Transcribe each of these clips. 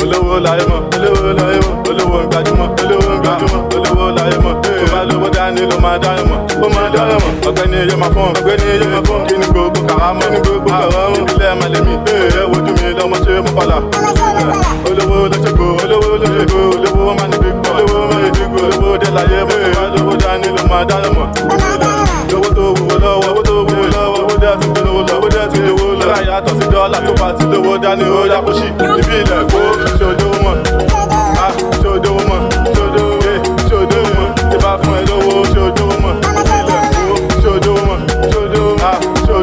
olówó láyé mọ̀, olówó láyé mọ̀, olówó ń gbajúmọ̀, olówó ń gbajúmọ̀, olówó láyé mọ̀. Tó bá lówó dání ló máa dáyọ̀ mọ̀, ó máa dáyọ̀ mọ̀. Ọ̀gbẹ́ni yé máa fọ́n, ọ̀gbẹ́ni yé máa fọ́n. Kí ni gbogbo kàrámọ̀, kí ni gbogbo kàrámọ̀. Ìbílẹ̀ màlẹ́mí, ẹ wojú mi lọ́mọ ṣe mú kọ́lá. Olówó lóṣogbo, olówó lóṣogbo, olówó máa ní bí gbọ́, olówó máa ní bí gbọ́, olówó dé láyé mọ̀. Tó bá lówó dání ló máa dáyọ̀ mọ̀. Owó tó wúwo lọ́wọ́, owó tó wúwo lọ́wọ́, owó dẹ́ ti lówó lọ, owó dẹ́ ti lówó lọ. Lọ́la yàtọ̀ sí dọ́là tó bá ti lówó dání ó yá kó ṣì. Ìbílẹ̀ kó ṣòdówó mọ̀, ṣòdówó mọ̀, ṣòdówó mọ̀. Tí bá fún ẹ lówó ṣòdówó mọ̀. Ìbílẹ̀ kó ṣòdówó mọ̀, ṣòdówó mọ̀,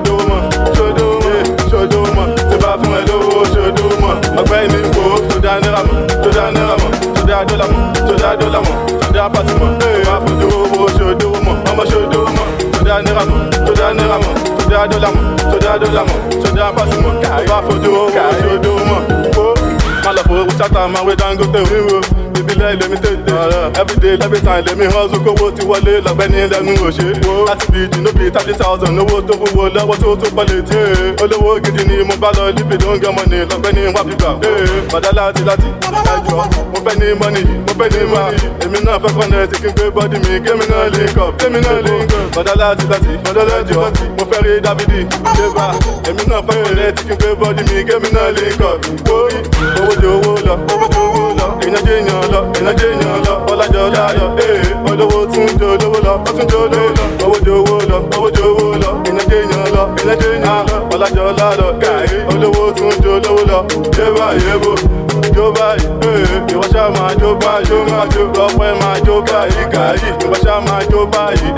ṣòdówó mọ̀. Tí bá fún ẹ lówó ṣòdówó mọ̀. Ọ̀gbẹ́ni wo tó dá náírà mọ̀, tó dá náírà mọ̀, tó dá dọ́là mọ̀, tó dá dọ́là mọ̀, tó dá pàṣẹ mọ̀. Bá fojú owó ṣòdówó mọ̀, ọmọ ṣòdówó mọ̀. Tó dá náírà mọ̀, tó dá náírà mọ̀, tó dá dọ́là mọ̀, tó dá dọ́là mọ̀, tó dá pàṣẹ mọ̀. Bá fojú owó ṣòdówó mọ̀. Má lọ fowó ṣáta máa wé Dangote òwúwo. Ìbílẹ̀ ilé mi tètè. Everyday every time lèmi hustle kówó ti wọlé lọ́gbẹ́ni lẹ́nu òṣè. Láti bí jìnnà bíi 30,000 owó tó wúwo lọ́wọ́ tó pọ̀ létí. Olówó gidi ni mo bá lọ líbi tó ń gẹ́mọ̀ ní lọ́gbẹ́ni wá bíbà. Bàdá láti ẹjọ́ mo fẹ́ ní mọ́nì yìí, mo fẹ́ ní mọ́nì yìí. Èmi náà fẹ́ kọ́nẹ́ẹ̀tì kí n gbé bọ́dì mi, kémi náà link up, kémi náà link up. Bàdá láti ẹjọ́ mo fẹ́ rí Dáfídì Jébà. Èmi náà fẹ́ kọ́nẹ́ẹ̀tì kí n gbé bọ́dì mi, kémi náà link up. Owó jẹ owó lọ, owó jẹ owó lọ. Èèyàn jẹ èèyàn lọ, èèyàn jẹ èèyàn lọ. Ọlájọ láyọ̀, olówó tún jẹ olówó lọ, ó tún jẹ olówó lọ. Owó jẹ owó lọ, owó jẹ owó lọ. Èèyàn jẹ èèyàn lọ, èèyàn jẹ èèyàn lọ. Ọlájọ láyọ̀, olówó tún jẹ olówó lọ. Yébà yébò, jó báyìí, ìwọ ṣá máa jó báyìí, ó máa jó ọpẹ́ máa jó báyìí, gàyí. Ìwọ ṣá máa jó báyìí,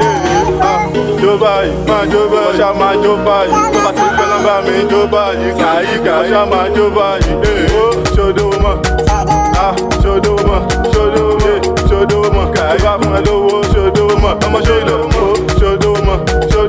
jó báyìí, máa jó báyìí. Ìwọ ṣá máa jó báyìí, tó bá ti gbẹ́ nọ́mbà mi jó báyìí, gàyí. Ìwọ ṣá máa jó báyìí, ṣòdówó mọ̀, ṣòdówó mọ̀, ṣòdówó mọ̀. Tí bá fún ẹ lówó ṣòdówó mọ̀, ọmọ ṣòdówó mọ̀, ṣòdówó mọ̀,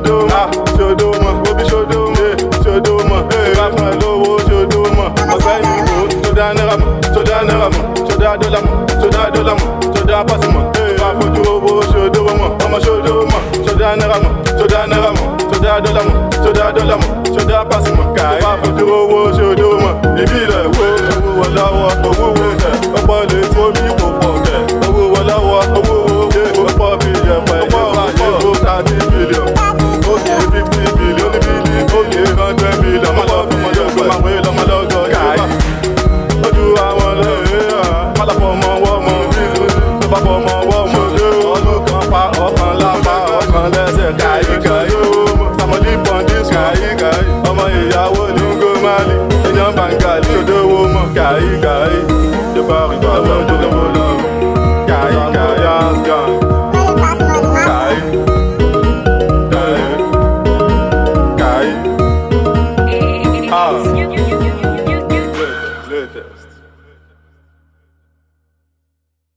ṣòdówó mọ̀, òbí ṣòdówó mọ̀, ṣòdówó mọ̀. Tí bá fún ẹ lówó ṣòdówó mọ̀. Ọ̀gbẹ́ni wo tó dá náírà mọ̀, tó dá náírà mọ̀, tó dá dọ́là mọ̀, tó dá dọ́là mọ̀, tó dá pàṣẹ mọ̀. Bá fojú owó ṣòdówó mọ̀, ọmọ ṣòdówó mọ̀, tó dá náírà mọ̀, tó dá náírà mọ̀, tó dá dọ́là mọ̀, tó dá dọ́là mọ̀, tó dá pàṣẹ mọ̀. Bá fojú owó ṣòdówó mọ̀. Ìbílẹ̀ wo owó wọ lọ́wọ́, owó wo tẹ̀, ọ̀pọ̀ lè tó bí kò pọ̀ tẹ̀. Owó wọ lọ́wọ́, owó wo ọ̀pọ̀ bí yẹpẹ̀ yẹpẹ̀ yẹpẹ̀ 30 billion. Ókè 50 billion, ókè 100 billion. Má lọ fún ọjọ́ ìgbà máa wé lọ́mọ lọ́gọ́ yẹpẹ̀. Ojú àwọn lẹ́yìn má lọ fọmọ wọ́mọ bíi tó bá fọmọ wọ́mọ lé. Ọdún kan pa ọkàn lápá ọkàn lẹ́sẹ̀ káyíkáyí. Sàmọ́lì pọ̀ndís káyíkáyí. Ọmọ ìyàwó ní Ngomali, èèyàn Bangali. Ṣòdówó mọ̀ káyíkáyí. Yorùbá rí bàbá òjòlówó.